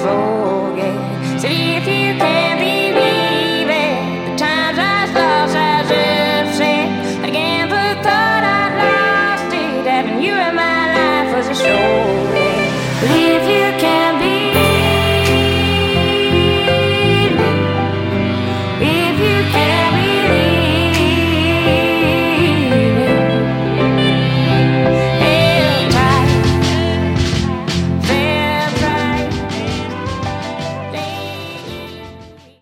forget. So if you can't believe it, the times I was lost, I was upset. I never thought I lost it. Having you in my life was a show.